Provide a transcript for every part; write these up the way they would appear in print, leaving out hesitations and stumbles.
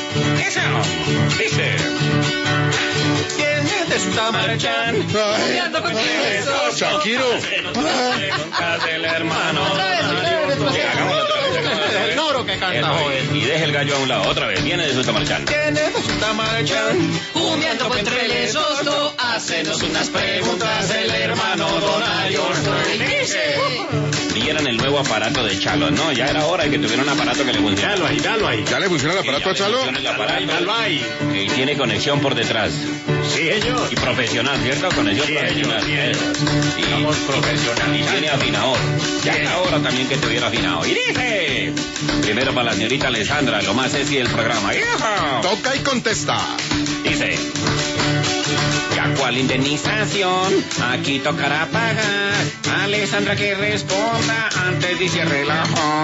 Eso, dice. ¿Quién es Tamarchán? Shakiro. El hermano. El Noro que canta, joven. Y deje el gallo a un lado, otra vez, viene de su Tamarchán. ¿Quién es Tamarchán? Humeando por entre les osto, hacenos unas preguntas el hermano Don Ariosto. Dice. Vieran el nuevo aparato de Chalo, ¿no? Ya era hora de que tuviera un aparato que le funcionara. Dalo ahí. ¿Ya le funciona el aparato a Chalo? Dalo ahí. Y tiene conexión por detrás. Sí, señor. Y profesional, ¿cierto? Conexión Sí, profesional. señor. Y Estamos profesionales. Y tiene afinador. Ya era hora también que tuviera afinador. Y dice... Primero para la señorita Alessandra, lo más sexy del programa. ¡Hijo! Toca y contesta. Dice... ¿Ya cuál indemnización? Aquí tocará pagar. Alessandra que responda antes de cierre la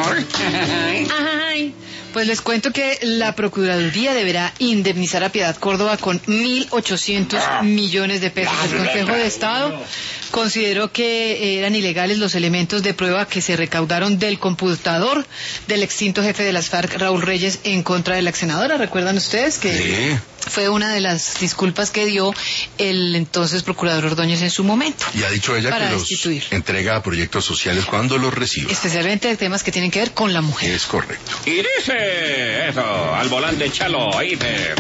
Ay, pues les cuento que la Procuraduría deberá indemnizar a Piedad Córdoba con 1.800 millones de pesos. El Consejo de Estado consideró que eran ilegales los elementos de prueba que se recaudaron del computador del extinto jefe de las FARC, Raúl Reyes, en contra de la ex senadora. ¿Recuerdan ustedes que Sí. fue una de las disculpas que dio el entonces procurador Ordóñez en su momento? Y ha dicho ella para que los destituir, entrega a proyectos sociales cuando los reciba. especialmente temas que tienen que ver con la mujer. Es correcto. Y dice... Eso, al volante Chalo, ahí te...